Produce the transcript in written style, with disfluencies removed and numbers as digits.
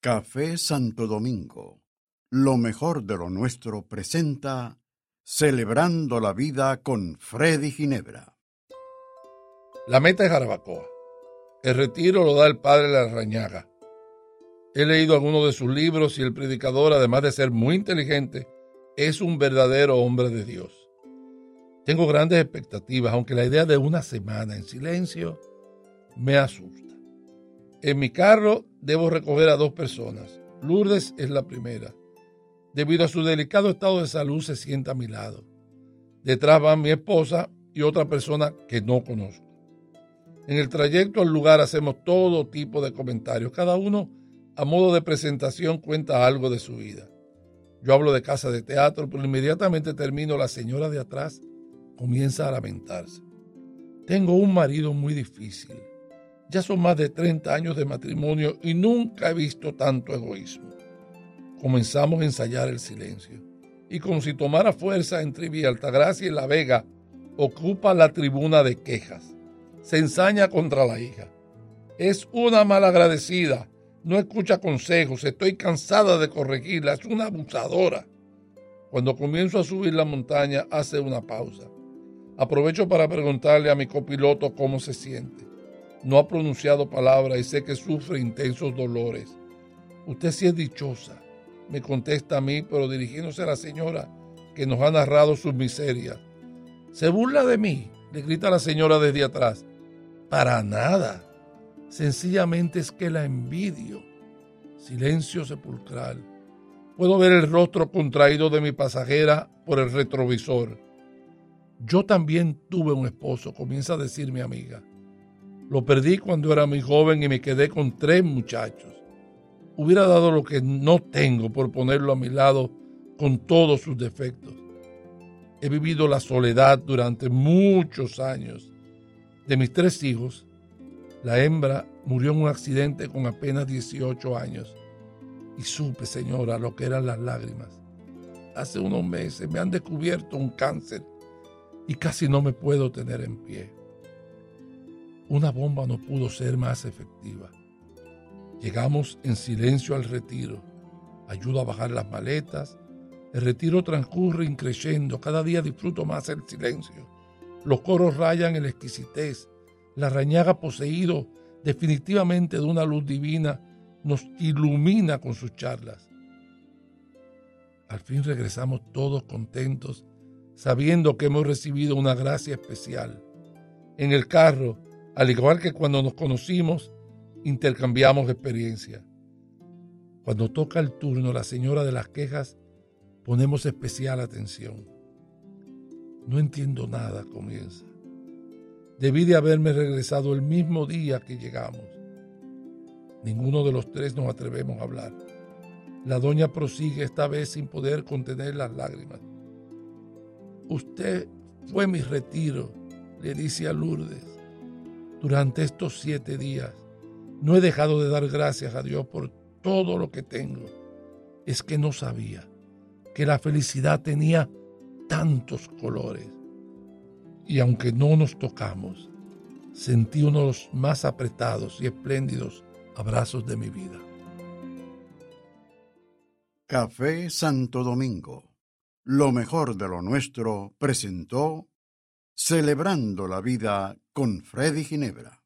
Café Santo Domingo, lo mejor de lo nuestro presenta Celebrando la Vida con Freddy Ginebra. La meta es Jarabacoa. El retiro lo da el padre Larrañaga. He leído algunos de sus libros y el predicador, además de ser muy inteligente, es un verdadero hombre de Dios. Tengo grandes expectativas, aunque la idea de una semana en silencio me asusta. En mi carro debo recoger a 2 personas. Lourdes es la primera. Debido a su delicado estado de salud se sienta a mi lado. Detrás van mi esposa y otra persona que no conozco. En el trayecto al lugar hacemos todo tipo de comentarios. Cada uno, a modo de presentación, cuenta algo de su vida. Yo hablo de casa de teatro, pero inmediatamente termino, la señora de atrás comienza a lamentarse. Tengo un marido muy difícil. Ya son más de 30 años de matrimonio y nunca he visto tanto egoísmo. Comenzamos a ensayar el silencio. Y como si tomara fuerza entre Villa Altagracia y La Vega, ocupa la tribuna de quejas. Se ensaña contra la hija. Es una malagradecida. No escucha consejos. Estoy cansada de corregirla. Es una abusadora. Cuando comienzo a subir la montaña, hace una pausa. Aprovecho para preguntarle a mi copiloto cómo se siente. No ha pronunciado palabra y sé que sufre intensos dolores. Usted sí es dichosa, me contesta a mí, pero dirigiéndose a la señora que nos ha narrado sus miserias. ¿Se burla de mí?, le grita la señora desde atrás. Para nada. Sencillamente es que la envidio. Silencio sepulcral. Puedo ver el rostro contraído de mi pasajera por el retrovisor. Yo también tuve un esposo, comienza a decir mi amiga. Lo perdí cuando era muy joven y me quedé con 3 muchachos. Hubiera dado lo que no tengo por ponerlo a mi lado con todos sus defectos. He vivido la soledad durante muchos años. De mis 3 hijos, la hembra murió en un accidente con apenas 18 años. Y supe, señora, lo que eran las lágrimas. Hace unos meses me han descubierto un cáncer y casi no me puedo tener en pie. Una bomba no pudo ser más efectiva. Llegamos en silencio al retiro. Ayudo a bajar las maletas. El retiro transcurre increyendo. Cada día disfruto más el silencio. Los coros rayan en la exquisitez. Larrañaga, poseído definitivamente de una luz divina, nos ilumina con sus charlas. Al fin regresamos todos contentos, sabiendo que hemos recibido una gracia especial. En el carro, al igual que cuando nos conocimos, intercambiamos experiencias. Cuando toca el turno la señora de las quejas, ponemos especial atención. No entiendo nada, comienza. Debí de haberme regresado el mismo día que llegamos. Ninguno de los 3 nos atrevemos a hablar. La doña prosigue, esta vez sin poder contener las lágrimas. Usted fue mi retiro, le dice a Lourdes. Durante estos 7 días no he dejado de dar gracias a Dios por todo lo que tengo. Es que no sabía que la felicidad tenía tantos colores. Y aunque no nos tocamos, sentí uno de los más apretados y espléndidos abrazos de mi vida. Café Santo Domingo, lo mejor de lo nuestro presentó Celebrando la Vida con Freddy Ginebra.